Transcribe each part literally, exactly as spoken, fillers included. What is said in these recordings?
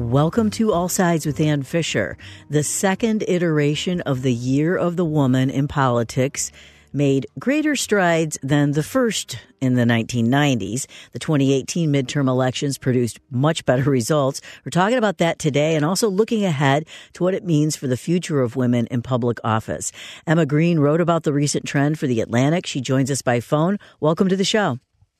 Welcome to All Sides with Ann Fisher. The second iteration of the Year of the Woman in Politics made greater strides than the first in the nineteen nineties. The twenty eighteen midterm elections produced much better results. We're talking about that today and also looking ahead to what it means for the future of women in public office. Emma Green wrote about the recent trend for The Atlantic. She joins us by phone. Welcome to the show.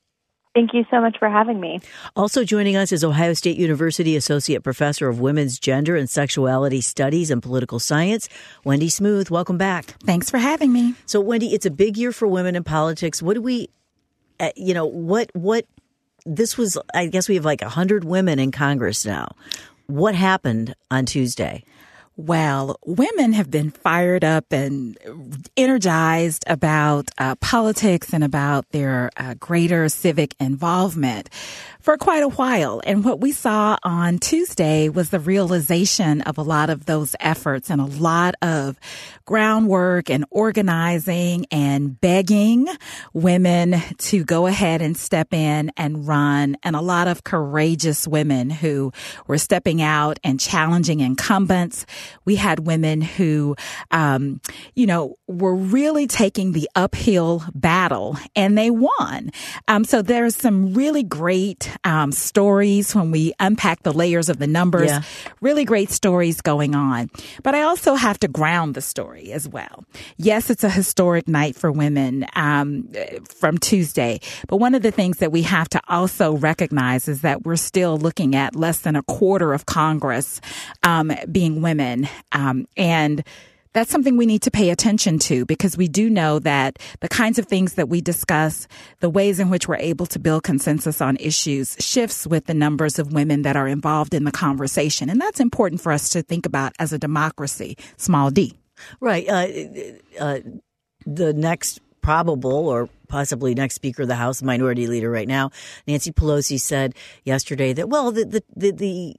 Thank you so much for having me. Also joining us is Ohio State University Associate Professor of Women's Gender and Sexuality Studies and Political Science, Wendy Smoot. Welcome back. Thanks for having me. So, Wendy, it's a big year for women in politics. What do we, uh, you know, what, what, this was, I guess we have like one hundred women in Congress now. What happened on Tuesday? Well, women have been fired up and energized about uh, politics and about their uh, greater civic involvement for quite a while. And what we saw on Tuesday was the realization of a lot of those efforts and a lot of groundwork and organizing and begging women to go ahead and step in and run, and a lot of courageous women who were stepping out and challenging incumbents. We had women who, um, you know, were really taking the uphill battle, and they won. Um, so there's some really great um, stories when we unpack the layers of the numbers. Yeah. Really great stories going on. But I also have to ground the story as well. Yes, it's a historic night for women um, from Tuesday. But one of the things that we have to also recognize is that we're still looking at less than a quarter of Congress um, being women. Um, and that's something we need to pay attention to, because we do know that the kinds of things that we discuss, the ways in which we're able to build consensus on issues, shifts with the numbers of women that are involved in the conversation. And that's important for us to think about as a democracy, small d. Right. Uh, uh, the next probable or possibly next Speaker of the House, Minority Leader right now, Nancy Pelosi, said yesterday that, well, the, the, the, the,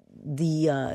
the uh,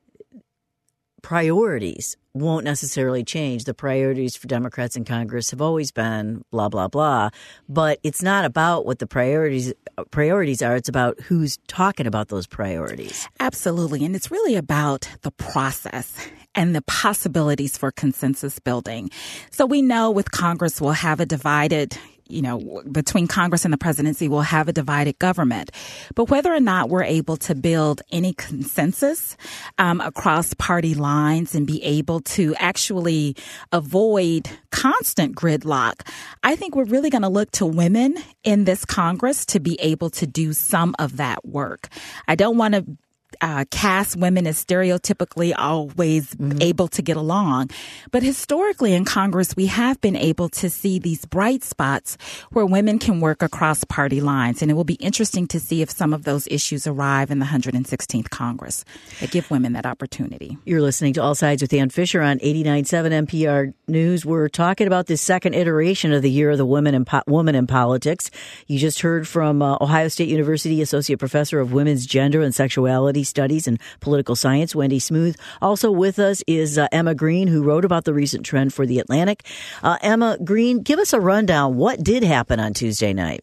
priorities won't necessarily change. The priorities for Democrats in Congress have always been blah, blah, blah. But it's not about what the priorities priorities are. It's about who's talking about those priorities. Absolutely. And it's really about the process and the possibilities for consensus building. So we know with Congress, we'll have a divided you know, between Congress and the presidency, we'll have a divided government. But whether or not we're able to build any consensus um, across party lines and be able to actually avoid constant gridlock, I think we're really going to look to women in this Congress to be able to do some of that work. I don't want to Uh, cast women as stereotypically always mm-hmm. able to get along. But historically in Congress, we have been able to see these bright spots where women can work across party lines. And it will be interesting to see if some of those issues arrive in the one hundred sixteenth Congress that give women that opportunity. You're listening to All Sides with Ann Fisher on eighty-nine point seven N P R News. We're talking about this second iteration of the Year of the Woman in, po- Woman in Politics. You just heard from uh, Ohio State University Associate Professor of Women's Gender and Sexuality Studies and Political Science, Wendy Smoot. Also with us is uh, Emma Green, who wrote about the recent trend for The Atlantic. Uh, Emma Green, give us a rundown. What did happen on Tuesday night?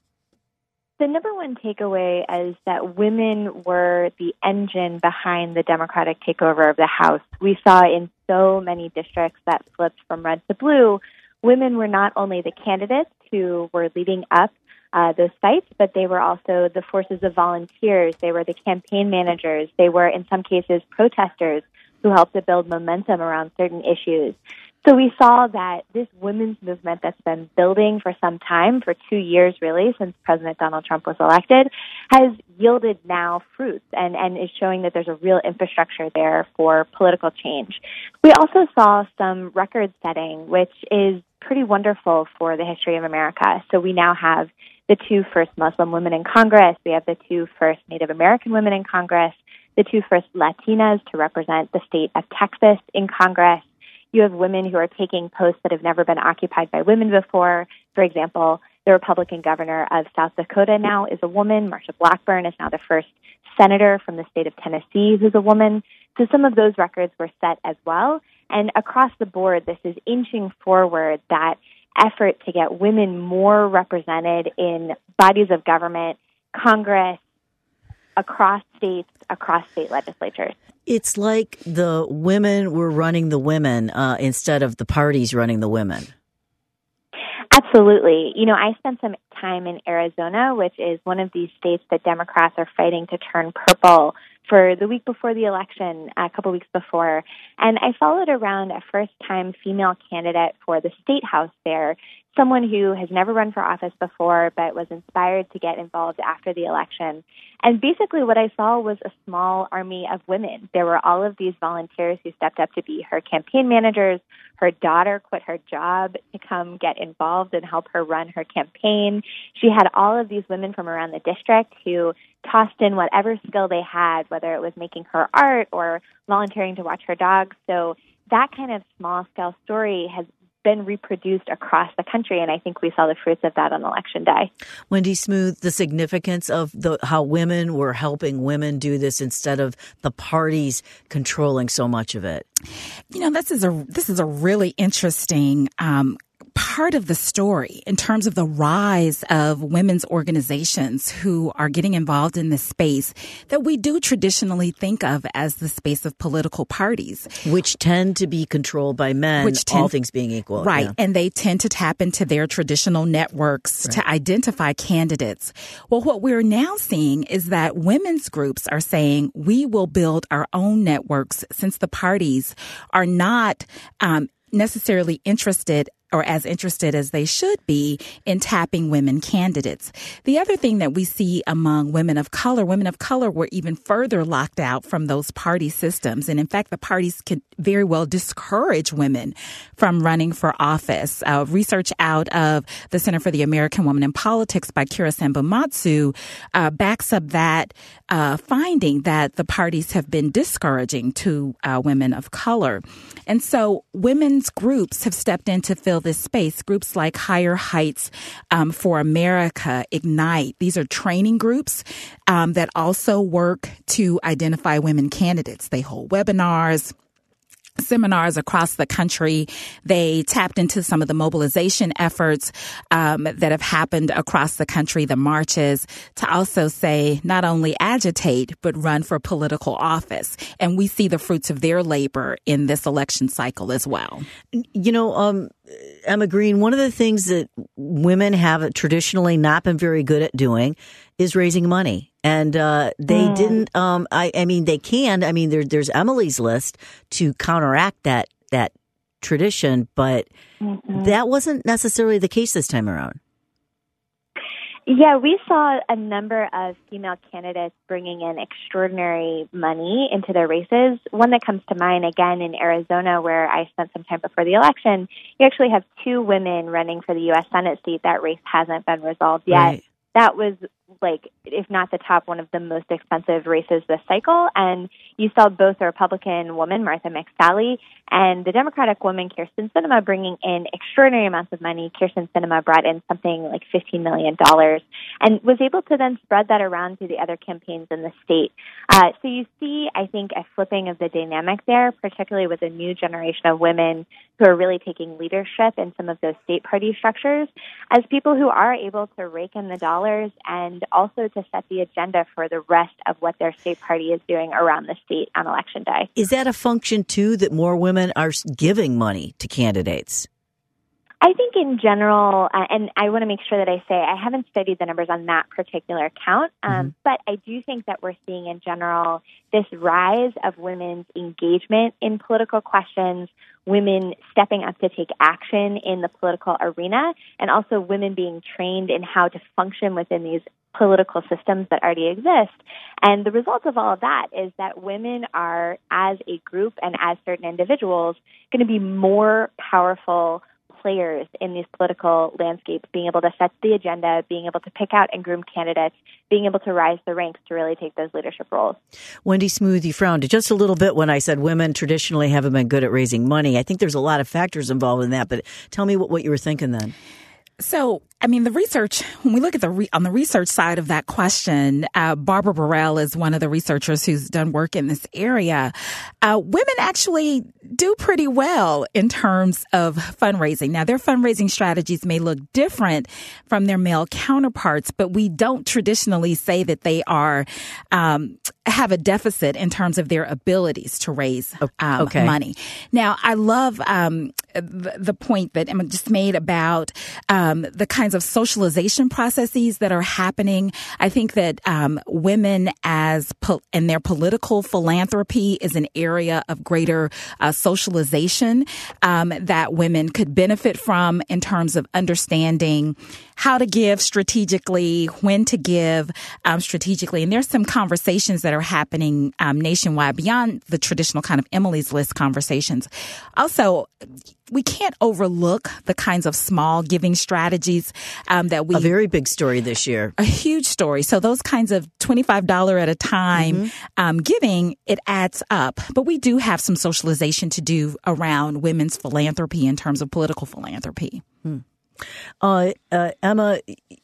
The number one takeaway is that women were the engine behind the Democratic takeover of the House. We saw in so many districts that flipped from red to blue, women were not only the candidates who were leading up Uh, those sites, but they were also the forces of volunteers. They were the campaign managers. They were, in some cases, protesters who helped to build momentum around certain issues. So we saw that this women's movement that's been building for some time, for two years really, since President Donald Trump was elected, has yielded now fruits and, and is showing that there's a real infrastructure there for political change. We also saw some record setting, which is pretty wonderful for the history of America. So we now have the two first Muslim women in Congress. We have the two first Native American women in Congress, the two first Latinas to represent the state of Texas in Congress. You have women who are taking posts that have never been occupied by women before. For example, the Republican governor of South Dakota now is a woman. Marsha Blackburn is now the first senator from the state of Tennessee who's a woman. So some of those records were set as well. And across the board, this is inching forward that effort to get women more represented in bodies of government, Congress, across states, across state legislatures. It's like the women were running the women uh, instead of the parties running the women. Absolutely. You know, I spent some time in Arizona, which is one of these states that Democrats are fighting to turn purple for the week before the election, a couple weeks before. And I followed around a first-time female candidate for the state house there, someone who has never run for office before but was inspired to get involved after the election. And basically what I saw was a small army of women. There were all of these volunteers who stepped up to be her campaign managers. Her daughter quit her job to come get involved and help her run her campaign. She had all of these women from around the district who tossed in whatever skill they had, whether it was making her art or volunteering to watch her dogs. So that kind of small-scale story has been reproduced across the country, and I think we saw the fruits of that on Election Day. Wendy Smoot, the significance of the how women were helping women do this instead of the parties controlling so much of it. You know, this is a this is a really interesting um part of the story in terms of the rise of women's organizations who are getting involved in this space that we do traditionally think of as the space of political parties. Which tend to be controlled by men, Which tend, all things being equal. Right. Yeah. And they tend to tap into their traditional networks right. to identify candidates. Well, what we're now seeing is that women's groups are saying we will build our own networks since the parties are not um, necessarily interested or as interested as they should be in tapping women candidates. The other thing that we see among women of color, women of color were even further locked out from those party systems. And in fact, the parties could very well discourage women from running for office. Uh, research out of the Center for the American Woman in Politics by Kira Sambumatsu uh, backs up that uh, finding that the parties have been discouraging to uh, women of color. And so women's groups have stepped in to fill this space. Groups like Higher Heights um, for America, Ignite. These are training groups um, that also work to identify women candidates. They hold webinars, seminars across the country. They tapped into some of the mobilization efforts um, that have happened across the country, the marches, to also say not only agitate, but run for political office. And we see the fruits of their labor in this election cycle as well. You know, um, Emma Green, one of the things that women have traditionally not been very good at doing is raising money. And uh, they mm. didn't, um, I, I mean, they can. I mean, there, there's Emily's List to counteract that that tradition, but mm-hmm. that wasn't necessarily the case this time around. Yeah, we saw a number of female candidates bringing in extraordinary money into their races. One that comes to mind, again, in Arizona, where I spent some time before the election, you actually have two women running for the U S Senate seat. That race hasn't been resolved yet. Right. That was, like, if not the top, one of the most expensive races this cycle. And you saw both a Republican woman, Martha McSally, and the Democratic woman, Kyrsten Sinema, bringing in extraordinary amounts of money. Kyrsten Sinema brought in something like fifteen million dollars and was able to then spread that around to the other campaigns in the state. Uh, so you see, I think, a flipping of the dynamic there, particularly with a new generation of women who are really taking leadership in some of those state party structures as people who are able to rake in the dollars and also to set the agenda for the rest of what their state party is doing around the state on Election Day. Is that a function, too, that more women are giving money to candidates? I think in general, uh, and I want to make sure that I say I haven't studied the numbers on that particular count, um, mm-hmm. but I do think that we're seeing in general this rise of women's engagement in political questions, women stepping up to take action in the political arena, and also women being trained in how to function within these political systems that already exist. And the result of all of that is that women are, as a group and as certain individuals, going to be more powerful players in these political landscapes, being able to set the agenda, being able to pick out and groom candidates, being able to rise the ranks to really take those leadership roles. Wendy Smoot, you frowned just a little bit when I said women traditionally haven't been good at raising money. I think there's a lot of factors involved in that, but tell me what, what you were thinking then. So I mean, the research, when we look at the re, on the research side of that question, uh, Barbara Burrell is one of the researchers who's done work in this area. Uh, women actually do pretty well in terms of fundraising. Now, their fundraising strategies may look different from their male counterparts, but we don't traditionally say that they are um, have a deficit in terms of their abilities to raise um, okay. money. Now, I love um, the, the point that Emma just made about um, the kinds of socialization processes that are happening. I think that um, women as po- and their political philanthropy is an area of greater uh, socialization um, that women could benefit from in terms of understanding how to give strategically, when to give um, strategically. And there's some conversations that are happening um, nationwide beyond the traditional kind of Emily's List conversations. Also, we can't overlook the kinds of small giving strategies um, that we... A very big story this year. A huge story. So those kinds of twenty-five dollars at a time mm-hmm. um, giving, it adds up. But we do have some socialization to do around women's philanthropy in terms of political philanthropy. Hmm. Uh, uh, Emma,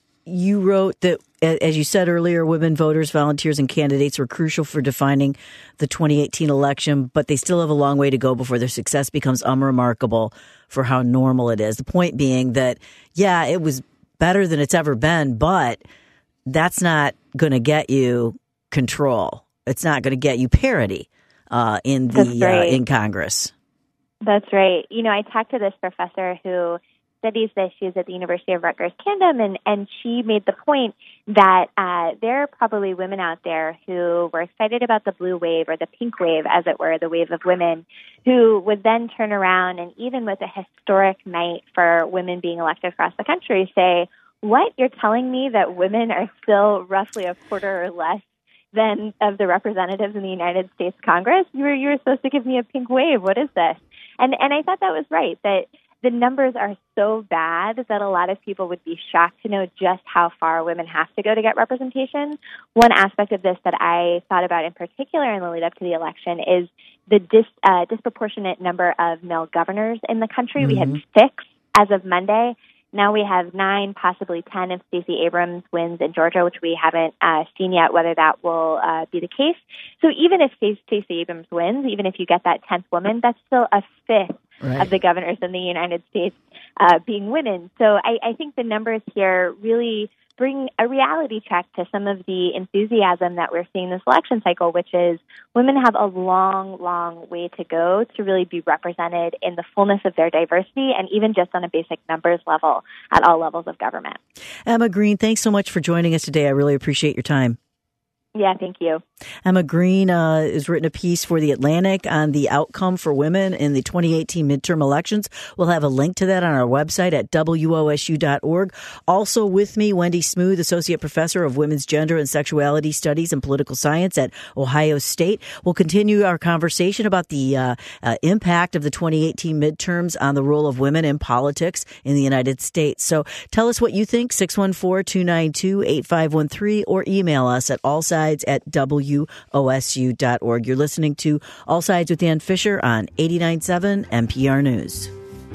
you wrote that, as you said earlier, women voters, volunteers, and candidates were crucial for defining the twenty eighteen election, but they still have a long way to go before their success becomes unremarkable for how normal it is. The point being that, yeah, it was better than it's ever been, but that's not going to get you control. It's not going to get you parity uh, in the right. uh, in Congress. That's right. You know, I talked to this professor who studies the issues at the University of Rutgers-Camden, and, and she made the point that uh, there are probably women out there who were excited about the blue wave, or the pink wave, as it were, the wave of women, who would then turn around and, even with a historic night for women being elected across the country, say, what, you're telling me that women are still roughly a quarter or less than of the representatives in the United States Congress? You were, you were supposed to give me a pink wave. What is this? And, and I thought that was right, that the numbers are so bad that a lot of people would be shocked to know just how far women have to go to get representation. One aspect of this that I thought about in particular in the lead up to the election is the dis, uh, disproportionate number of male governors in the country. Mm-hmm. We had six as of Monday. Now we have nine, possibly ten if Stacey Abrams wins in Georgia, which we haven't uh, seen yet whether that will uh, be the case. So even if Stacey Abrams wins, even if you get that tenth woman, that's still a fifth right. of the governors in the United States uh, being women. So I, I think the numbers here really bring a reality check to some of the enthusiasm that we're seeing this election cycle, which is women have a long, long way to go to really be represented in the fullness of their diversity, and even just on a basic numbers level at all levels of government. Emma Green, thanks so much for joining us today. I really appreciate your time. Yeah, thank you. Emma Green uh, has written a piece for The Atlantic on the outcome for women in the twenty eighteen midterm elections. We'll have a link to that on our website at W O S U dot org. Also with me, Wendy Smooth, Associate Professor of Women's Gender and Sexuality Studies and Political Science at Ohio State. We'll continue our conversation about the uh, uh, impact of the twenty eighteen midterms on the role of women in politics in the United States. So tell us what you think, six one four, two nine two, eight five one three, or email us at allsides at W O S U dot org. You're listening to All Sides with Ann Fisher on eighty-nine point seven N P R News.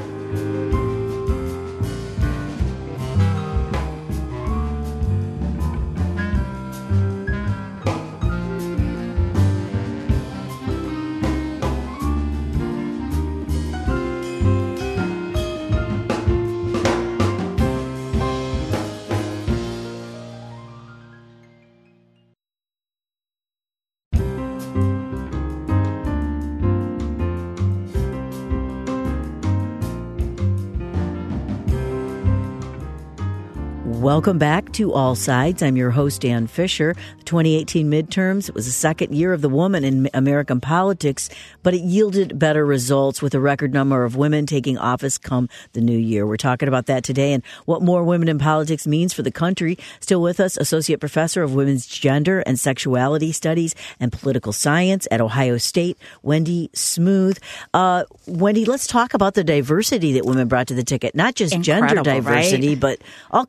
Welcome back to All Sides. I'm your host, Ann Fisher. The twenty eighteen midterms, it was the second year of the woman in American politics, but it yielded better results with a record number of women taking office come the new year. We're talking about that today and what more women in politics means for the country. Still with us, Associate Professor of Women's Gender and Sexuality Studies and Political Science at Ohio State, Wendy Smooth. Uh, Wendy, let's talk about the diversity that women brought to the ticket. Not just Incredible, gender diversity, right? but all kinds of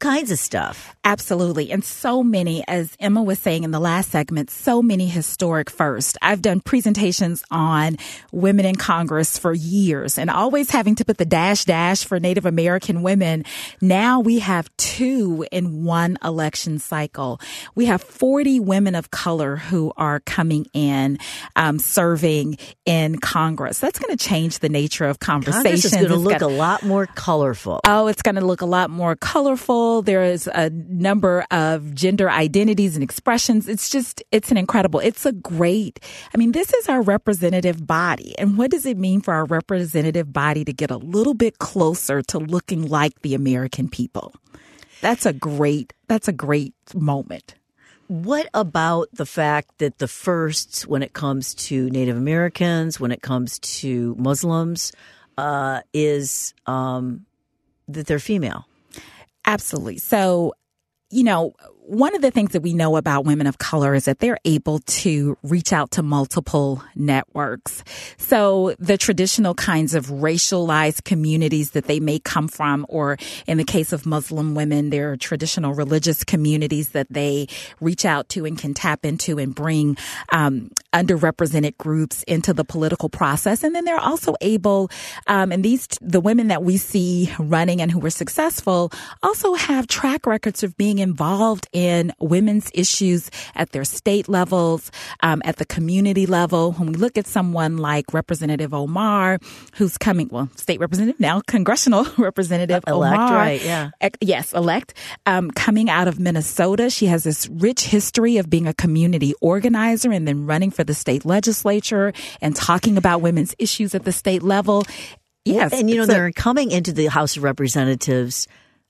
stuff. Absolutely. And so many, as Emma was saying in the last segment, so many historic firsts. I've done presentations on women in Congress for years and always having to put the dash dash for Native American women. Now we have two in one election cycle. We have forty women of color who are coming in, um, serving in Congress. That's going to change the nature of conversations. Congress is going to look got, a lot more colorful. Oh, it's going to look a lot more colorful. There is a number of gender identities and expressions. It's just, it's an incredible, it's a great, I mean, this is our representative body. And what does it mean for our representative body to get a little bit closer to looking like the American people? That's a great, that's a great moment. What about the fact that the firsts, when it comes to Native Americans, when it comes to Muslims, uh, is um, that they're female? Absolutely. So, you know, one of the things that we know about women of color is that they're able to reach out to multiple networks. So the traditional kinds of racialized communities that they may come from, or in the case of Muslim women, there are traditional religious communities that they reach out to and can tap into and bring um, underrepresented groups into the political process. And then they're also able, um, and these, the women that we see running and who were successful also have track records of being involved in women's issues at their state levels, um, at the community level. When we look at someone like Representative Omar, who's coming, well, state representative now, congressional representative elect, Omar. Right, yeah. Yes, elect. Um, coming out of Minnesota, she has this rich history of being a community organizer and then running for the state legislature and talking about women's issues at the state level. Yes. And, you know, so, they're coming into the House of Representatives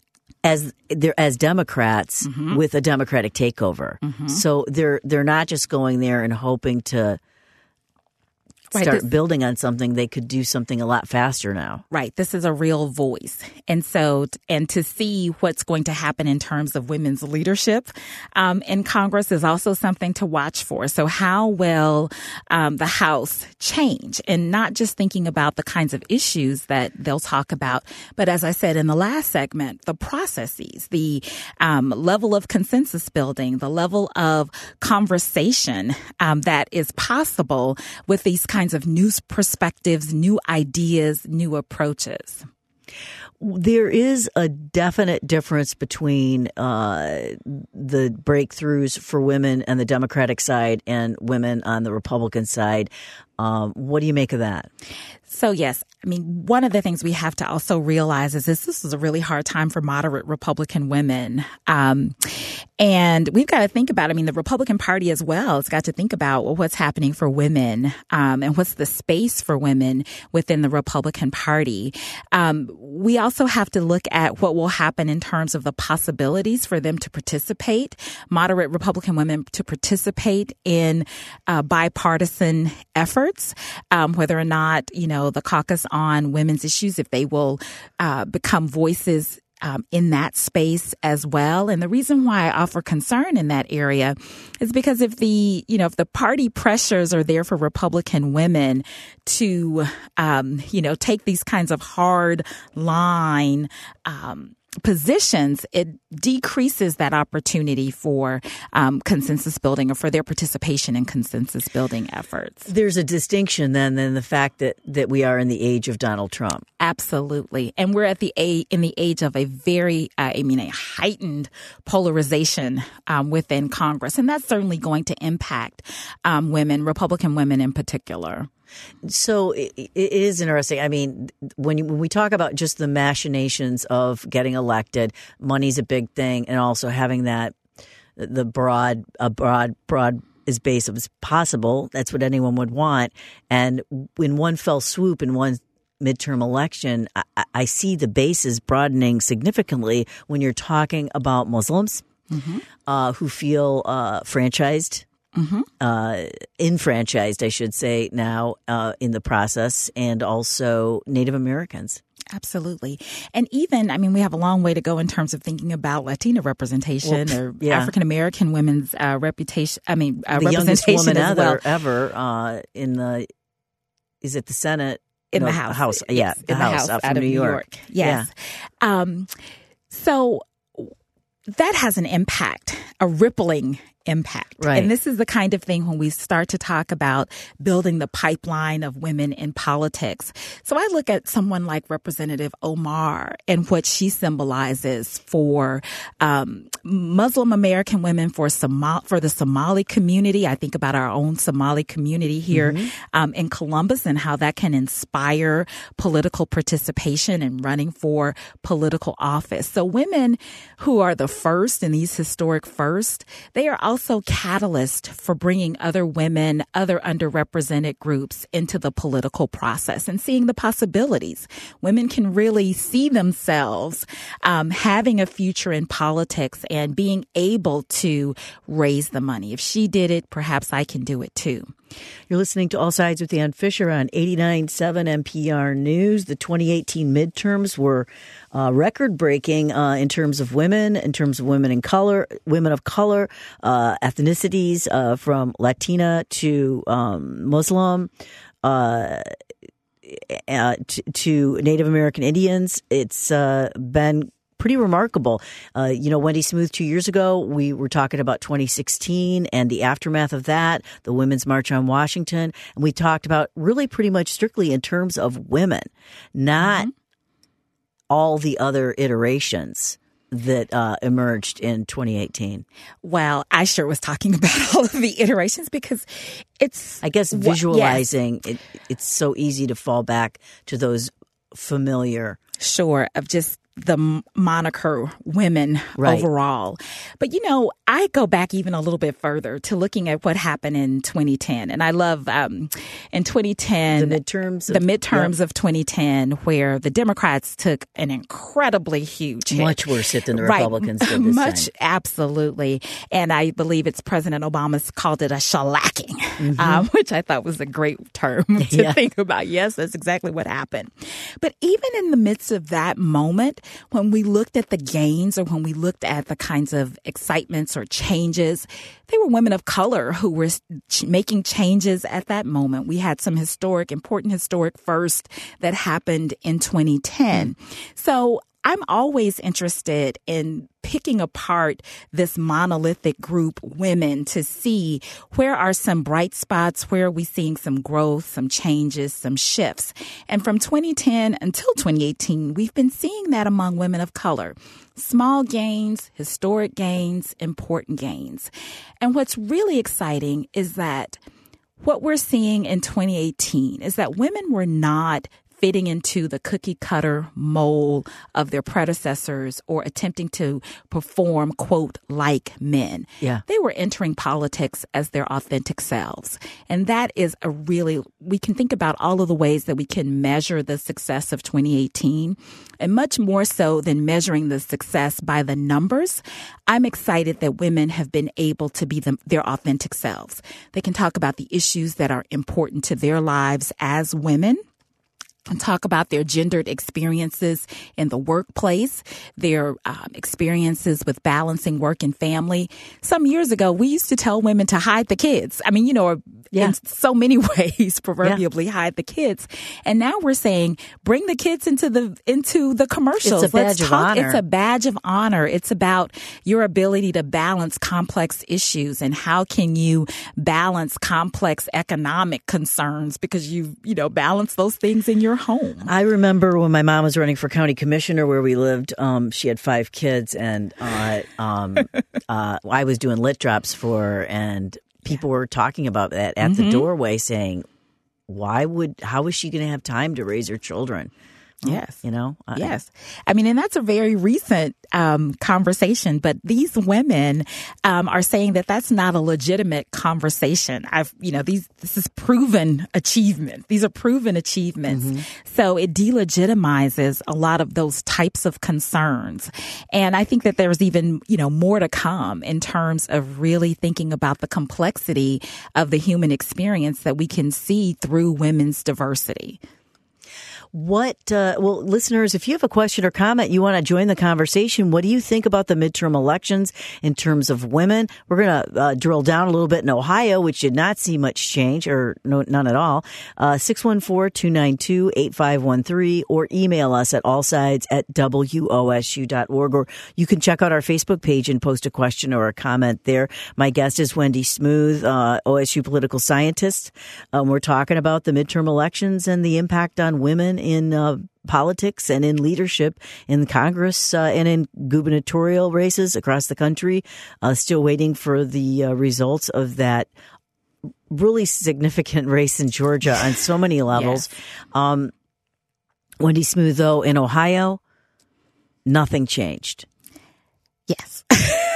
as they're as Democrats mm-hmm. with a Democratic takeover. Mm-hmm. So they're they're not just going there and hoping to start right, this, building on something. They could do something a lot faster now. Right. This is a real voice. And so, and to see what's going to happen in terms of women's leadership um, in Congress is also something to watch for. So how will um, the House change? And not just thinking about the kinds of issues that they'll talk about, but as I said in the last segment, the processes, the um, level of consensus building, the level of conversation um, that is possible with these kinds of new perspectives, new ideas, new approaches. There is a definite difference between uh, the breakthroughs for women on the Democratic side and women on the Republican side. Um, what do you make of that? So, yes, I mean, one of the things we have to also realize is this, this is a really hard time for moderate Republican women. Um, and we've got to think about, I mean, the Republican Party as well has got to think about well, what's happening for women um, and what's the space for women within the Republican Party. Um, we also have to look at what will happen in terms of the possibilities for them to participate, moderate Republican women to participate in uh, bipartisan efforts, um, whether or not, you know, the caucus on women's issues, if they will uh, become voices um, in that space as well. And the reason why I offer concern in that area is because if the, you know, if the party pressures are there for Republican women to, um, you know, take these kinds of hard line um positions, it decreases that opportunity for um, consensus building or for their participation in consensus building efforts. There's a distinction then in the fact that, that we are in the age of Donald Trump. Absolutely. And we're at the a, in the age of a very, uh, I mean, a heightened polarization um, within Congress. And that's certainly going to impact um, women, Republican women in particular. So it, it is interesting. I mean, when you, when we talk about just the machinations of getting elected, money's a big thing, and also having that the broad, a broad, broad as base as possible. That's what anyone would want. And in one fell swoop, in one midterm election, I, I see the bases broadening significantly when you're talking about Muslims mm-hmm. uh, who feel uh, franchised. Mm-hmm. Uh, enfranchised, I should say, now uh, in the process, and also Native Americans. Absolutely. And even, I mean, we have a long way to go in terms of thinking about Latina representation well, or yeah. African American women's uh, reputation. I mean, uh, the representation youngest woman as well. ever, ever uh, in the, is it the Senate? In no, the House. House. Yeah, yes, the, in house, the House out out from of New New York. York. Yes. Yeah. Um, so that has an impact, a rippling impact. Right. And this is the kind of thing when we start to talk about building the pipeline of women in politics. So I look at someone like Representative Omar and what she symbolizes for um, Muslim American women, for Somal- for the Somali community. I think about our own Somali community here mm-hmm. um, in Columbus and how that can inspire political participation and running for political office. So women who are the first in these historic first, they are also catalyst for bringing other women, other underrepresented groups into the political process and seeing the possibilities. Women can really see themselves um, having a future in politics and being able to raise the money. If she did it, perhaps I can do it too. You're listening to All Sides with Ann Fisher on eighty-nine point seven N P R News. The twenty eighteen midterms were uh, record-breaking uh, in terms of women, in terms of women in color, women of color, uh, ethnicities uh, from Latina to um, Muslim, uh, uh, to, to Native American Indians. It's uh, been pretty remarkable. Uh, you know, Wendy Smoot, two years ago, we were talking about twenty sixteen and the aftermath of that, the Women's March on Washington. And we talked about really pretty much strictly in terms of women, not mm-hmm. all the other iterations that uh, emerged in twenty eighteen. Well, I sure was talking about all of the iterations because it's... I guess visualizing, yes. it, it's so easy to fall back to those familiar... Sure, of just the moniker women right. overall. But, you know, I go back even a little bit further to looking at what happened in twenty ten. And I love um, in twenty ten, the midterms, the of, midterms yeah. of twenty ten, where the Democrats took an incredibly huge hit. Much worse hit than the right. Republicans did this Much, time. Absolutely. And I believe it's President Obama's called it a shellacking, mm-hmm. um, which I thought was a great term to yeah. think about. Yes, that's exactly what happened. But even in the midst of that moment, when we looked at the gains or when we looked at the kinds of excitements or changes, they were women of color who were ch- making changes at that moment. We had some historic, important historic firsts that happened in twenty ten. Mm. So I'm always interested in picking apart this monolithic group, women, to see where are some bright spots, where are we seeing some growth, some changes, some shifts. And from twenty ten until twenty eighteen, we've been seeing that among women of color. Small gains, historic gains, important gains. And what's really exciting is that what we're seeing in twenty eighteen is that women were not fitting into the cookie cutter mold of their predecessors or attempting to perform, quote, like men. Yeah. They were entering politics as their authentic selves. And that is a really, we can think about all of the ways that we can measure the success of twenty eighteen. And much more so than measuring the success by the numbers, I'm excited that women have been able to be them, their authentic selves. They can talk about the issues that are important to their lives as women, and talk about their gendered experiences in the workplace, their um, experiences with balancing work and family. Some years ago, we used to tell women to hide the kids. I mean, you know, yeah. in so many ways, proverbially, yeah. hide the kids. And now we're saying, bring the kids into the into the commercials. It's a badge Let's of talk. honor. It's a badge of honor. It's about your ability to balance complex issues and how can you balance complex economic concerns because you, you know, balance those things in your home. I remember when my mom was running for county commissioner where we lived, um, she had five kids and uh, um, uh, I was doing lit drops for her and people were talking about that at mm-hmm. the doorway saying, why would, how is she going to have time to raise her children? Yes. You know? I, yes. I mean, and that's a very recent um, conversation, but these women um, are saying that that's not a legitimate conversation. I've, you know, these, this is proven achievement. These are proven achievements. Mm-hmm. So it delegitimizes a lot of those types of concerns. And I think that there's even, you know, more to come in terms of really thinking about the complexity of the human experience that we can see through women's diversity. What, uh, well, listeners, if you have a question or comment, you want to join the conversation, what do you think about the midterm elections in terms of women? We're going to uh, drill down a little bit in Ohio, which did not see much change or no, none at all. Uh, six one four, two nine two, eight five one three or email us at allsides at W O S U dot org. Or you can check out our Facebook page and post a question or a comment there. My guest is Wendy Smoot, uh, O S U political scientist. Um, we're talking about the midterm elections and the impact on women in uh, politics and in leadership in Congress uh, and in gubernatorial races across the country. Uh, still waiting for the uh, results of that really significant race in Georgia on so many levels. Yes. Um, Wendy Smoot, though, in Ohio, nothing changed. Yes.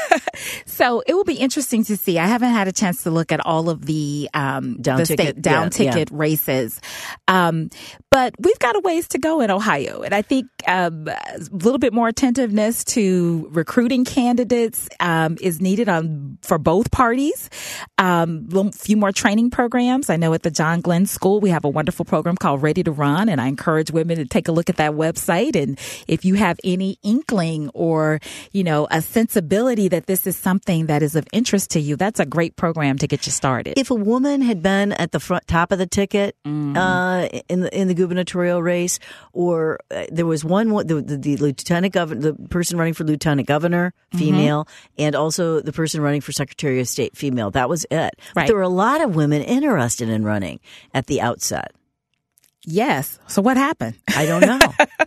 So it will be interesting to see. I haven't had a chance to look at all of the um, down the ticket, state down yeah, ticket yeah. races, um, but we've got a ways to go in Ohio, and I think um, a little bit more attentiveness to recruiting candidates um, is needed on for both parties. Um, a few more training programs. I know at the John Glenn School we have a wonderful program called Ready to Run, and I encourage women to take a look at that website. And if you have any inkling or you know a sensibility that this is something that is of interest to you, that's a great program to get you started. If a woman had been at the front top of the ticket mm. uh, in the in the gubernatorial race, or uh, there was one the, the, the lieutenant governor, the person running for lieutenant governor, female, mm-hmm. and also the person running for secretary of state, female. That was it. Right. But there were a lot of women interested in running at the outset. Yes. So what happened? I don't know.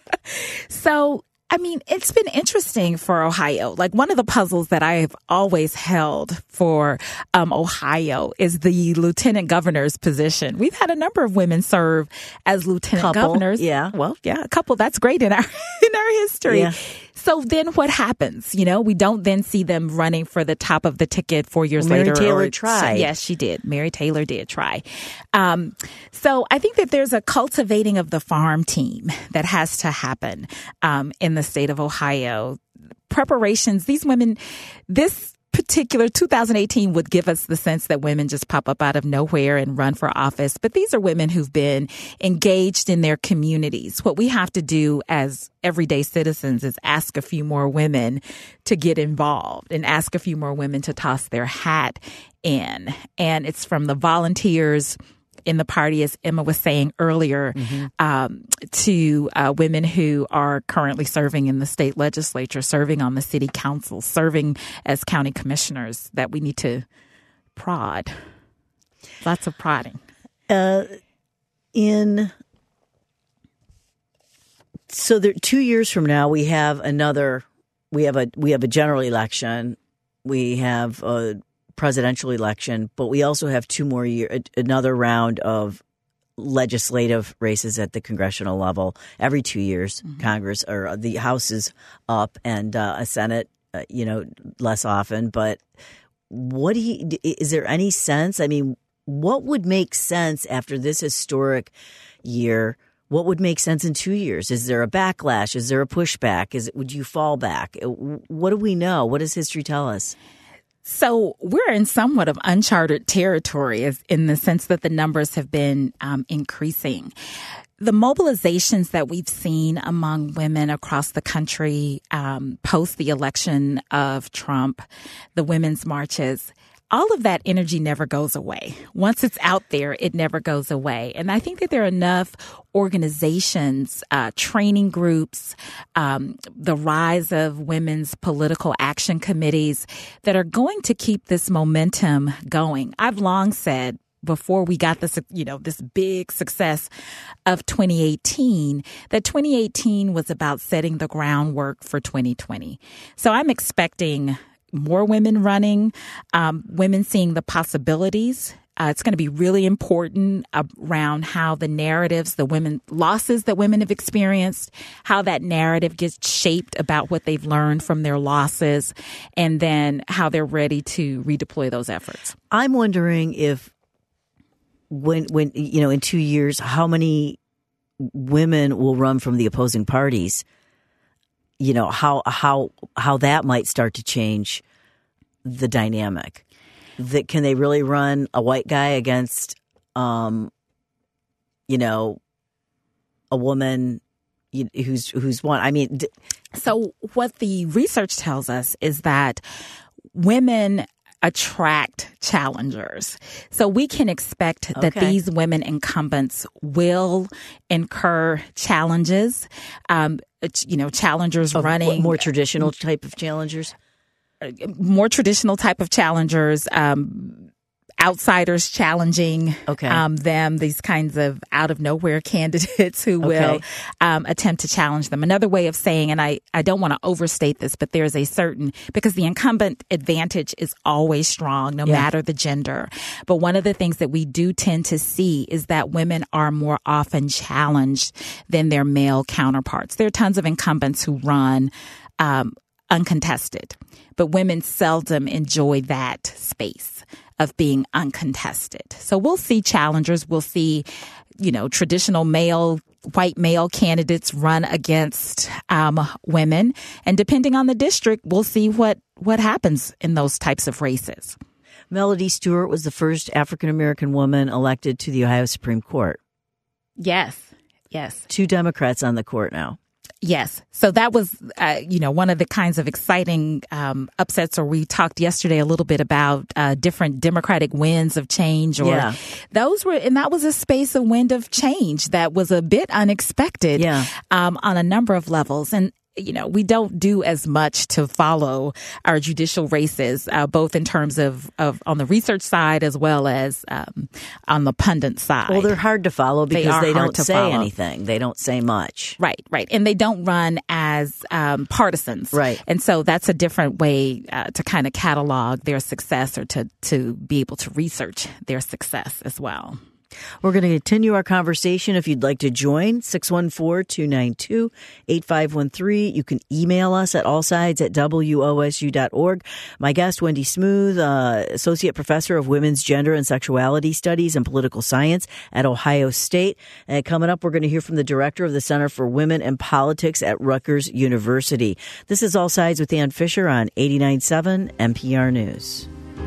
So. I mean, it's been interesting for Ohio. Like one of the puzzles that I have always held for um, Ohio is the lieutenant governor's position. We've had a number of women serve as lieutenant couple, governors. Yeah. Well, yeah, a couple. That's great in our in our history. Yeah. So then what happens? You know, we don't then see them running for the top of the ticket four years well, Mary later. Taylor or, tried. Yes, she did. Mary Taylor did try. Um, so I think that there's a cultivating of the farm team that has to happen um, in the state of Ohio. Preparations, these women, this particular two thousand eighteen would give us the sense that women just pop up out of nowhere and run for office. But these are women who've been engaged in their communities. What we have to do as everyday citizens is ask a few more women to get involved and ask a few more women to toss their hat in. And it's from the volunteers in the party, as Emma was saying earlier, mm-hmm. um, to uh, women who are currently serving in the state legislature, serving on the city council, serving as county commissioners, that we need to prod. Lots of prodding. Uh, in so there, two years from now, we have another. We have a we have a general election. We have a presidential election, but we also have two more year, another round of legislative races at the congressional level every two years. Mm-hmm. Congress or the House is up, and uh, a Senate, uh, you know, less often. But what do you? Is there any sense? I mean, what would make sense after this historic year? What would make sense in two years? Is there a backlash? Is there a pushback? Is it, would you fall back? What do we know? What does history tell us? So we're in somewhat of uncharted territory in the sense that the numbers have been um, increasing. The mobilizations that we've seen among women across the country um, post the election of Trump, the women's marches, all of that energy never goes away. Once it's out there, it never goes away. And I think that there are enough organizations, uh, training groups, um, the rise of women's political action committees that are going to keep this momentum going. I've long said, before we got this, you know, this big success of twenty eighteen, that twenty eighteen was about setting the groundwork for twenty twenty. So I'm expecting more women running, um, women seeing the possibilities. Uh, it's going to be really important around how the narratives, the women losses that women have experienced, how that narrative gets shaped about what they've learned from their losses, and then how they're ready to redeploy those efforts. I'm wondering if when, when you know, in two years, how many women will run from the opposing parties? You know, how how how that might start to change the dynamic. That can they really run a white guy against, um, you know, a woman who's who's won? I mean, d- so what the research tells us is that women attract challengers. So we can expect that Okay. these women incumbents will incur challenges, um, you know, challengers of running what, more traditional type of challengers. more traditional type of challengers, um, outsiders challenging Okay. um, them, these kinds of out of nowhere candidates who will Okay. um, attempt to challenge them. Another way of saying, and I, I don't want to overstate this, but there's a certain, because the incumbent advantage is always strong, no Yeah. matter the gender. But one of the things that we do tend to see is that women are more often challenged than their male counterparts. There are tons of incumbents who run um, uncontested, but women seldom enjoy that space of being uncontested. So we'll see challengers, we'll see, you know, traditional male, white male candidates run against um, women. And depending on the district, we'll see what, what happens in those types of races. Melody Stewart was the first African-American woman elected to the Ohio Supreme Court. Yes, yes. Two Democrats on the court now. Yes. So that was, uh, you know, one of the kinds of exciting um, upsets, or we talked yesterday a little bit about uh, different Democratic winds of change, or Yeah. those were, and that was a space, a wind of change that was a bit unexpected Yeah. um, on a number of levels. And you know, we don't do as much to follow our judicial races, uh, both in terms of, of on the research side as well as um, on the pundit side. Well, they're hard to follow They because are they, hard don't to say follow. anything. They don't say much. Right, right. And they don't run as um, partisans. Right. And so that's a different way uh, to kind of catalog their success, or to, to be able to research their success as well. We're going to continue our conversation. If you'd like to join, six one four, two nine two, eight five one three. You can email us at allsides at W O S U dot org. My guest, Wendy Smooth, uh, Associate Professor of Women's Gender and Sexuality Studies and Political Science at Ohio State. And coming up, we're going to hear from the Director of the Center for Women and Politics at Rutgers University. This is All Sides with Ann Fisher on eighty-nine point seven N P R News.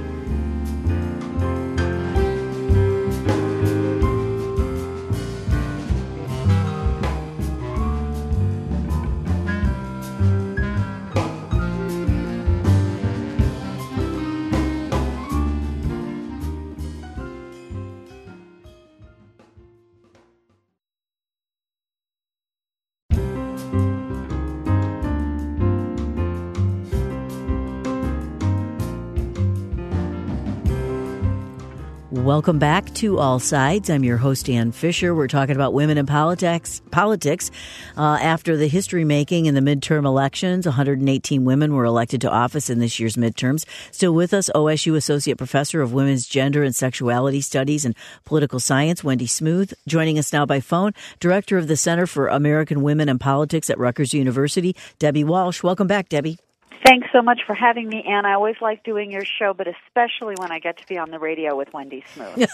Welcome back to All Sides. I'm your host, Ann Fisher. We're talking about women in politics. Politics. Uh, after the history making in the midterm elections, one hundred eighteen women were elected to office in this year's midterms. Still with us, O S U Associate Professor of Women's Gender and Sexuality Studies and Political Science, Wendy Smooth. Joining us now by phone, Director of the Center for American Women and Politics at Rutgers University, Debbie Walsh. Welcome back, Debbie. Thanks so much for having me, Ann. I always like doing your show, but especially when I get to be on the radio with Wendy Smooth.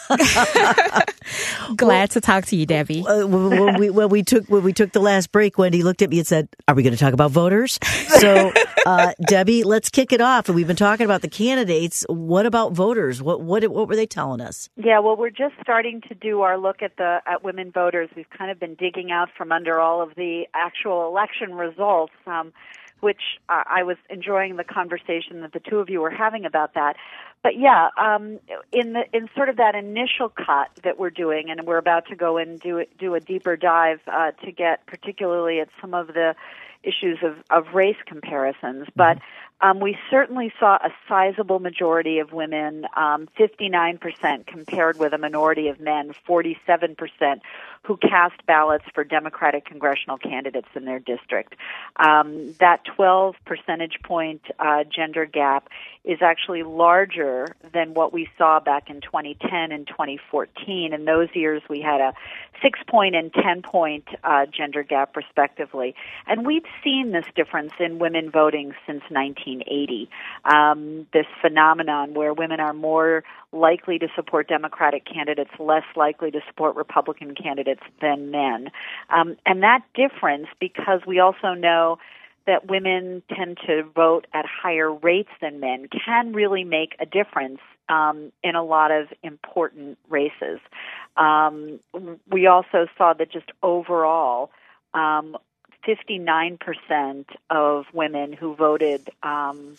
Glad well, to talk to you, Debbie. Uh, when, we, when we took when we took the last break, Wendy looked at me and said, "Are we going to talk about voters?" So, uh, Debbie, let's kick it off. And we've been talking about the candidates. What about voters? What what what were they telling us? Yeah, well, we're just starting to do our look at the at women voters. We've kind of been digging out from under all of the actual election results. Um, which uh, I was enjoying the conversation that the two of you were having about that. But yeah, um, in the in sort of that initial cut that we're doing, and we're about to go and do do a deeper dive uh, to get particularly at some of the issues of, of race comparisons. But um, we certainly saw a sizable majority of women, um, fifty-nine percent compared with a minority of men, forty-seven percent, who cast ballots for Democratic congressional candidates in their district. Um, that twelve percentage point uh, gender gap is actually larger than what we saw back in twenty ten and twenty fourteen. In those years, we had a six-point and ten-point uh, gender gap, respectively. And we've seen this difference in women voting since nineteen eighty, um, this phenomenon where women are more likely to support Democratic candidates, less likely to support Republican candidates than men. Um, and that difference, because we also know that women tend to vote at higher rates than men, can really make a difference um, in a lot of important races. Um, we also saw that just overall, um, fifty-nine percent of women who voted um,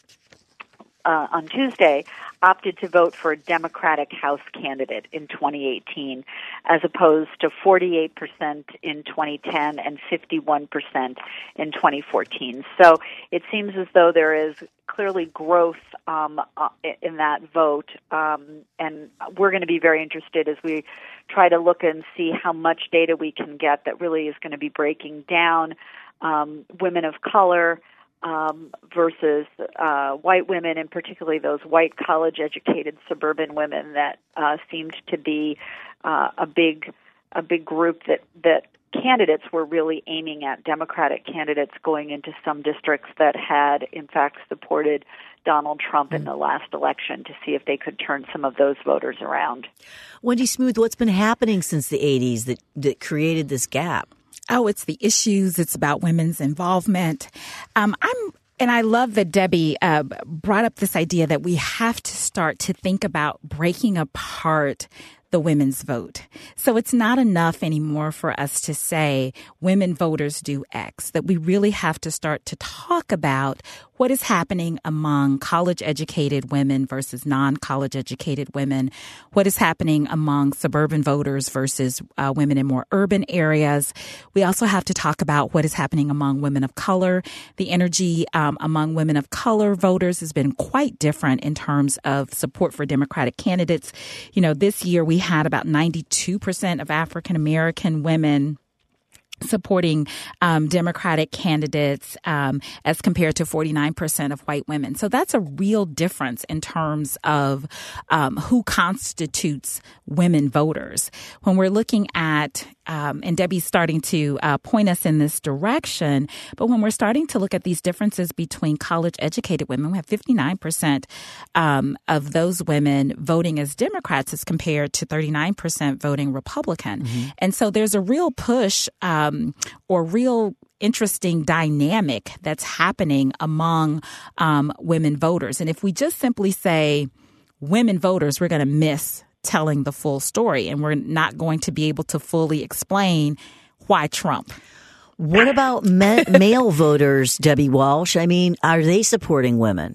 uh, on Tuesday opted to vote for a Democratic House candidate in twenty eighteen, as opposed to forty-eight percent in twenty ten and fifty-one percent in twenty fourteen. So it seems as though there is clearly growth um, in that vote, um, and we're going to be very interested as we try to look and see how much data we can get that really is going to be breaking down um, women of color um, versus uh, white women, and particularly those white college-educated suburban women that uh, seemed to be uh, a big a big group that that candidates were really aiming at, Democratic candidates going into some districts that had, in fact, supported Donald Trump in the last election to see if they could turn some of those voters around. Wendy Smoot, what's been happening since the eighties that, that created this gap? Oh, it's the issues. It's about women's involvement. Um, I'm And I love that Debbie uh, brought up this idea that we have to start to think about breaking apart the women's vote. So it's not enough anymore for us to say women voters do X, that we really have to start to talk about what is happening among college-educated women versus non-college-educated women, what is happening among suburban voters versus uh, women in more urban areas. We also have to talk about what is happening among women of color. The energy um, among women of color voters has been quite different in terms of support for Democratic candidates. You know, this year we had about ninety-two percent of African American women supporting um, Democratic candidates um, as compared to forty-nine percent of white women. So that's a real difference in terms of um, who constitutes women voters. When we're looking at, um, and Debbie's starting to uh, point us in this direction, but when we're starting to look at these differences between college-educated women, we have fifty-nine percent um, of those women voting as Democrats as compared to thirty-nine percent voting Republican. Mm-hmm. And so there's a real push um, or real interesting dynamic that's happening among um, women voters. And if we just simply say women voters, we're going to miss telling the full story, and we're not going to be able to fully explain why Trump. What about ma- male voters, Debbie Walsh? I mean, are they supporting women?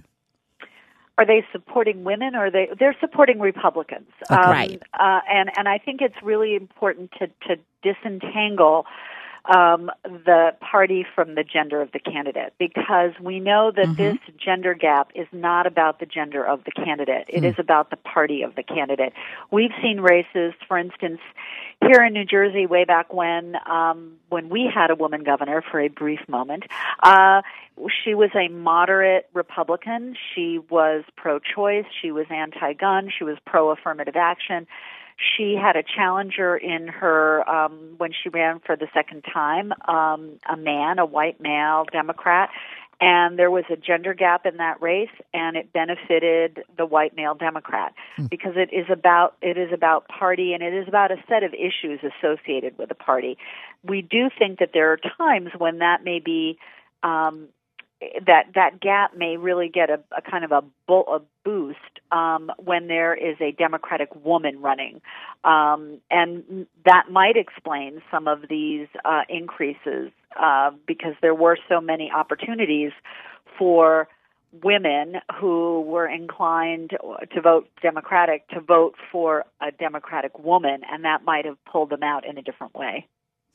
Are they supporting women, or are they they're supporting Republicans? Okay. Um, right. Uh, and and I think it's really important to to disentangle Um, the party from the gender of the candidate, because we know that mm-hmm. this gender gap is not about the gender of the candidate. It mm. is about the party of the candidate. We've seen races, for instance, here in New Jersey way back when, um, when we had a woman governor for a brief moment. Uh, she was a moderate Republican. She was pro-choice. She was anti-gun. She was pro-affirmative action. She had a challenger in her um, when she ran for the second time, um, a man, a white male Democrat, and there was a gender gap in that race, and it benefited the white male Democrat mm. because it is about it is about party, and it is about a set of issues associated with the party. We do think that there are times when that may be um, that that gap may really get a, a kind of a, bull, a boost um, when there is a Democratic woman running, um, and that might explain some of these uh, increases uh, because there were so many opportunities for women who were inclined to vote Democratic to vote for a Democratic woman, and that might have pulled them out in a different way.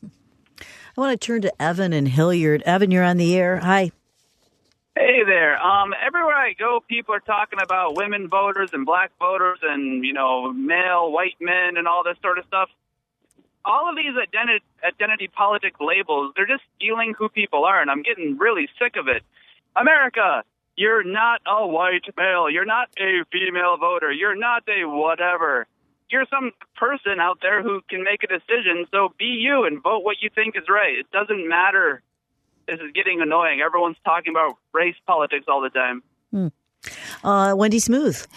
I want to turn to Evan and Hilliard. Evan, you're on the air. Hi. Hey there. Um, everywhere I go, people are talking about women voters and black voters and, you know, male white men and all this sort of stuff. All of these identity, identity politics labels, they're just stealing who people are, and I'm getting really sick of it. America, you're not a white male. You're not a female voter. You're not a whatever. You're some person out there who can make a decision, so be you and vote what you think is right. It doesn't matter. This is getting annoying. Everyone's talking about race politics all the time. Hmm. Uh, Wendy Smoot.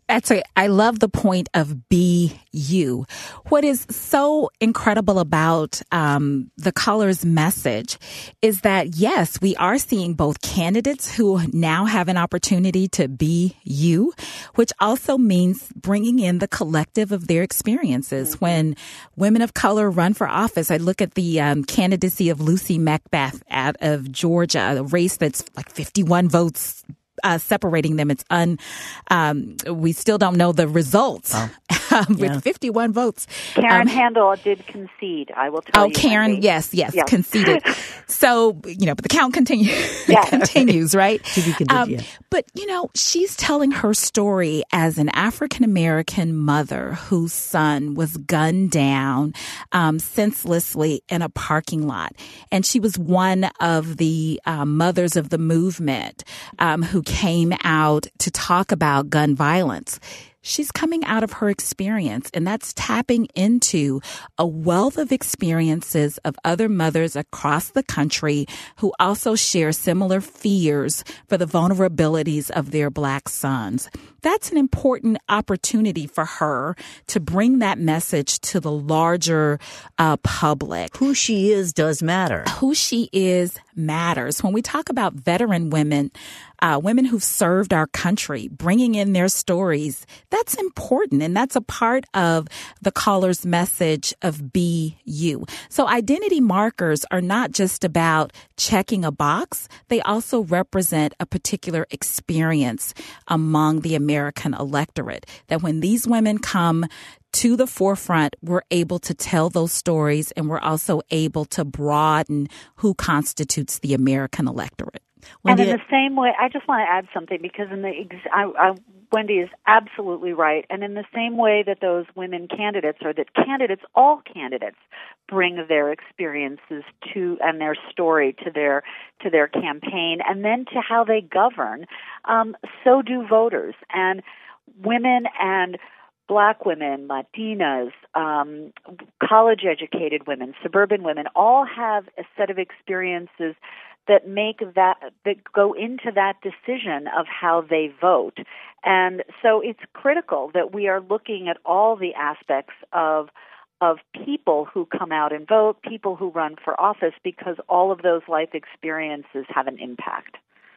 That's a, I love the point of be you. What is so incredible about um, the Colors message is that, yes, we are seeing both candidates who now have an opportunity to be you, which also means bringing in the collective of their experiences. Mm-hmm. When women of color run for office, I look at the um, candidacy of Lucy Macbeth out of Georgia, a race that's like fifty-one votes Uh, separating them. It's un, um, we still don't know the results. Oh. um, with yeah. fifty-one votes. Karen um, Handel did concede, I will tell oh, you. Oh, Karen, Wendy. yes, yes, yes. conceded. So, you know, but the count continues, yes. continues, right? To be continued, um, yeah. But, you know, she's telling her story as an African-American mother whose son was gunned down um, senselessly in a parking lot. And she was one of the uh, mothers of the movement um, who came out to talk about gun violence. She's coming out of her experience, and that's tapping into a wealth of experiences of other mothers across the country who also share similar fears for the vulnerabilities of their Black sons. That's an important opportunity for her to bring that message to the larger uh, public. Who she is does matter. Who she is matters. When we talk about veteran women, Uh, women who've served our country, bringing in their stories, that's important. And that's a part of the caller's message of be you. So identity markers are not just about checking a box. They also represent a particular experience among the American electorate. That when these women come to the forefront, we're able to tell those stories, and we're also able to broaden who constitutes the American electorate. Wendy, and in the same way, I just want to add something because in the I, I, Wendy is absolutely right. And in the same way that those women candidates, or that candidates, all candidates, bring their experiences to and their story to their to their campaign, and then to how they govern, um, so do voters. And women and Black women, Latinas, um, college-educated women, suburban women, all have a set of experiences that make that, that go into that decision of how they vote. And so it's critical that we are looking at all the aspects of of people who come out and vote, people who run for office, because all of those life experiences have an impact.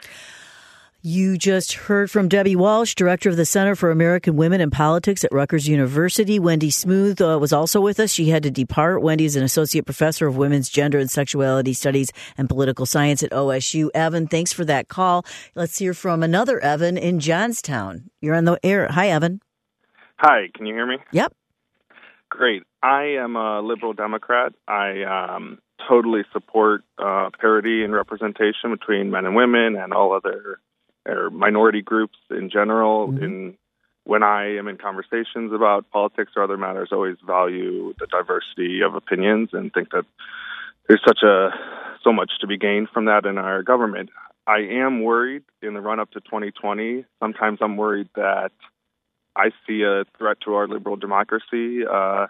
You just heard from Debbie Walsh, director of the Center for American Women in Politics at Rutgers University. Wendy Smoot uh, was also with us. She had to depart. Wendy is an associate professor of women's gender and sexuality studies and political science at O S U. Evan, thanks for that call. Let's hear from another Evan in Johnstown. You're on the air. Hi, Evan. Hi, can you hear me? Yep. Great. I am a liberal Democrat. I um, totally support uh, parity and representation between men and women and all other or minority groups in general. Mm-hmm. In when I am in conversations about politics or other matters, I always value the diversity of opinions and think that there's such a so much to be gained from that in our government. I am worried in the run-up to twenty twenty. Sometimes I'm worried that I see a threat to our liberal democracy, uh,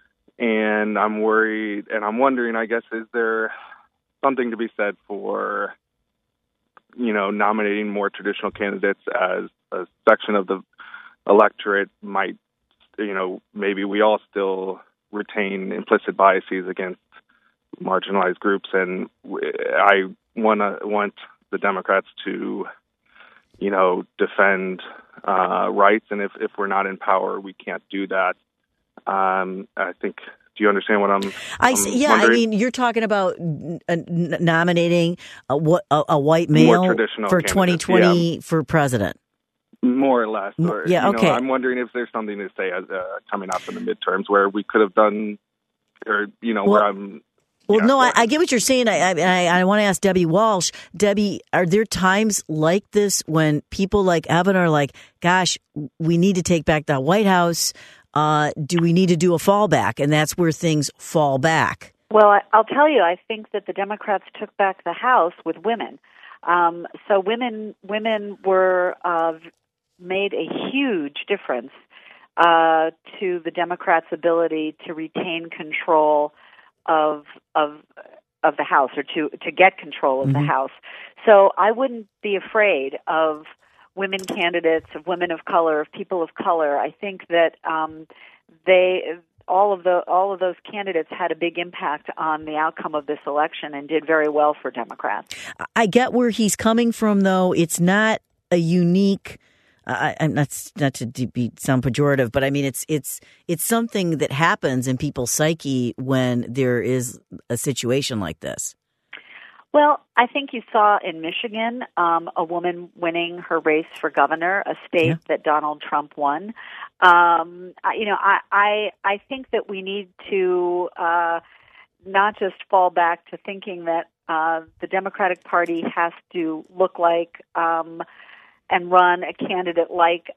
and I'm worried, and I'm wondering, I guess, is there something to be said for you know, nominating more traditional candidates as a section of the electorate might, you know, maybe we all still retain implicit biases against marginalized groups. And I wanna, want the Democrats to, you know, defend uh, rights. And if, if we're not in power, we can't do that. Um, I think... Do you understand what I'm, I I'm Yeah, wondering? I mean, you're talking about n- n- nominating a, a, a white male for twenty twenty yeah. for president. More or less. Or, yeah, you okay. know, I'm wondering if there's something to say as uh, coming up in the midterms where we could have done, or, you know, well, where I'm... Well, yeah, no, I, I get what you're saying. I, I, I want to ask Debbie Walsh. Debbie, are there times like this when people like Evan are like, gosh, we need to take back the White House? Uh, do we need to do a fallback? And that's where things fall back. Well, I, I'll tell you, I think that the Democrats took back the House with women. Um, so women women were uh, made a huge difference uh, to the Democrats' ability to retain control of of of the House, or to, to get control of mm-hmm. the House. So I wouldn't be afraid of women candidates, of women of color, of people of color. I think that um, they all of the all of those candidates had a big impact on the outcome of this election and did very well for Democrats. I get where he's coming from, though. It's not a unique. Uh, I'm not not to be sound pejorative, but I mean it's it's it's something that happens in people's psyche when there is a situation like this. Well, I think you saw in Michigan um, a woman winning her race for governor, a state yeah. that Donald Trump won. Um, you know, I, I I think that we need to uh, not just fall back to thinking that uh, the Democratic Party has to look like um, and run a candidate like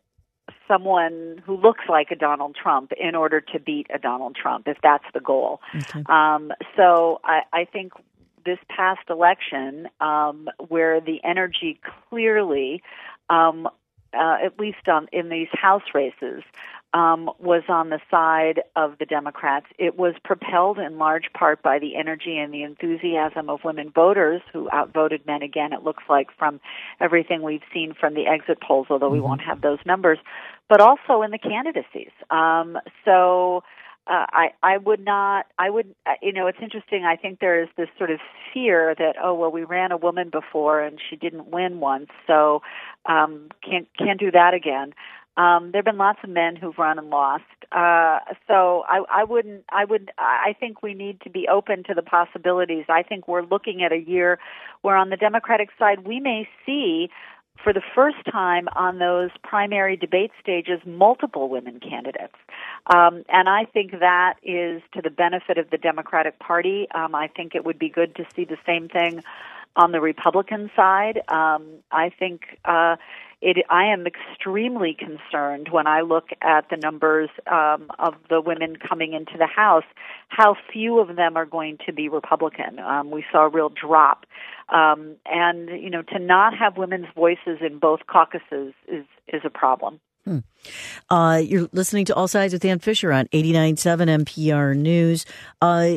someone who looks like a Donald Trump in order to beat a Donald Trump, if that's the goal. Okay. Um, so I, I think this past election, um, where the energy clearly, um, uh, at least on, in these House races, um, was on the side of the Democrats. It was propelled in large part by the energy and the enthusiasm of women voters who outvoted men again, it looks like, from everything we've seen from the exit polls, although we mm-hmm. won't have those numbers, but also in the candidacies. Um, so uh, I, I would not, I would, uh, you know, it's interesting. I think there is this sort of fear that, oh, well, we ran a woman before and she didn't win once, so um, can't can't do that again. Um, there have been lots of men who've run and lost. Uh, so I, I wouldn't, I would, I think we need to be open to the possibilities. I think we're looking at a year where on the Democratic side, we may see for the first time on those primary debate stages, multiple women candidates. Um, and I think that is to the benefit of the Democratic Party. Um, I think it would be good to see the same thing on the Republican side. Um, I think, uh, It, I am extremely concerned when I look at the numbers um, of the women coming into the House, how few of them are going to be Republican. Um, we saw a real drop. Um, and, you know, to not have women's voices in both caucuses is, is a problem. Hmm. Uh, you're listening to All Sides with Ann Fisher on eighty-nine point seven N P R News. Uh,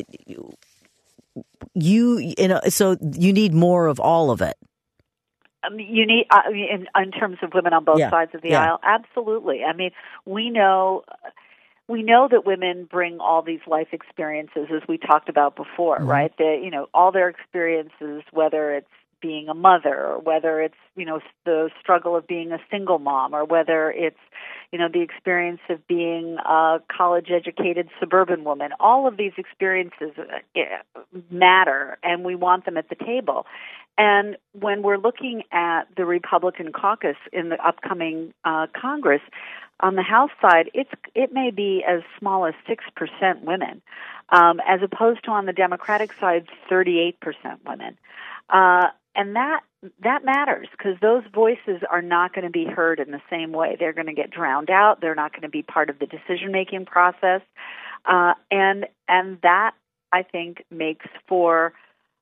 you, you know, so you need more of all of it. Um, you need, uh, in, in terms of women on both yeah. sides of the yeah. aisle, absolutely. I mean, we know, we know that women bring all these life experiences, as we talked about before, mm-hmm. right? They, you know, all their experiences, whether it's being a mother, or whether it's, you know, the struggle of being a single mom, or whether it's, you know, the experience of being a college-educated suburban woman. All of these experiences matter, and we want them at the table. And when we're looking at the Republican caucus in the upcoming uh, Congress, on the House side, it's it may be as small as six percent women, um, as opposed to on the Democratic side, thirty-eight percent women. Uh, and that that matters because those voices are not going to be heard in the same way. They're going to get drowned out. They're not going to be part of the decision-making process. Uh, and and that, I think, makes for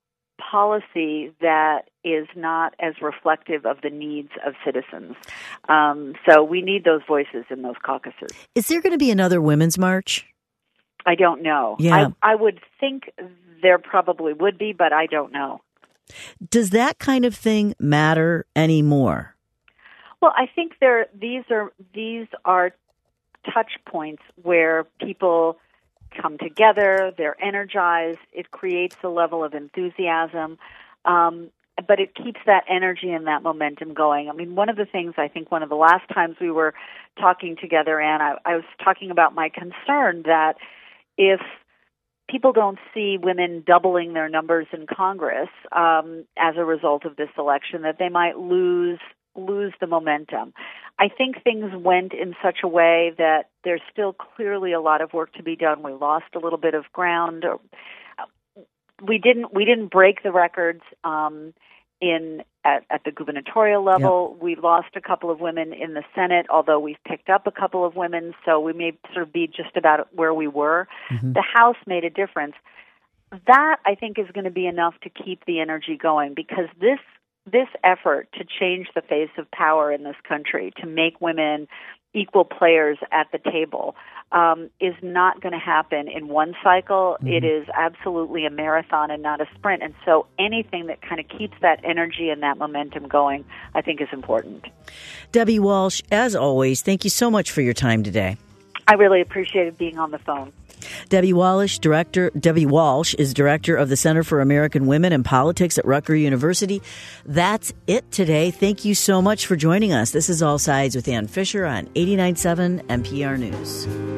policy that is not as reflective of the needs of citizens. Um, so we need those voices in those caucuses. Is there going to be another women's march? I don't know. Yeah. I, I would think there probably would be, but I don't know. Does that kind of thing matter anymore? Well, I think there these are these are touch points where people come together, they're energized, it creates a level of enthusiasm, um, but it keeps that energy and that momentum going. I mean, one of the things, I think one of the last times we were talking together, Ann, I, I was talking about my concern that if people don't see women doubling their numbers in Congress um, as a result of this election, that they might lose lose the momentum. I think things went in such a way that there's still clearly a lot of work to be done. We lost a little bit of ground. We didn't we didn't break the records um, in at, at the gubernatorial level. Yep. We lost a couple of women in the Senate, although we've picked up a couple of women, so we may sort of be just about where we were. Mm-hmm. The House made a difference. That, I think, is going to be enough to keep the energy going because this This effort to change the face of power in this country, to make women equal players at the table, um, is not going to happen in one cycle. Mm-hmm. It is absolutely a marathon and not a sprint. And so anything that kind of keeps that energy and that momentum going, I think is important. Debbie Walsh, as always, thank you so much for your time today. I really appreciated being on the phone. Debbie Walsh, director. Debbie Walsh is director of the Center for American Women in Politics at Rutgers University. That's it today. Thank you so much for joining us. This is All Sides with Ann Fisher on eighty-nine point seven N P R News.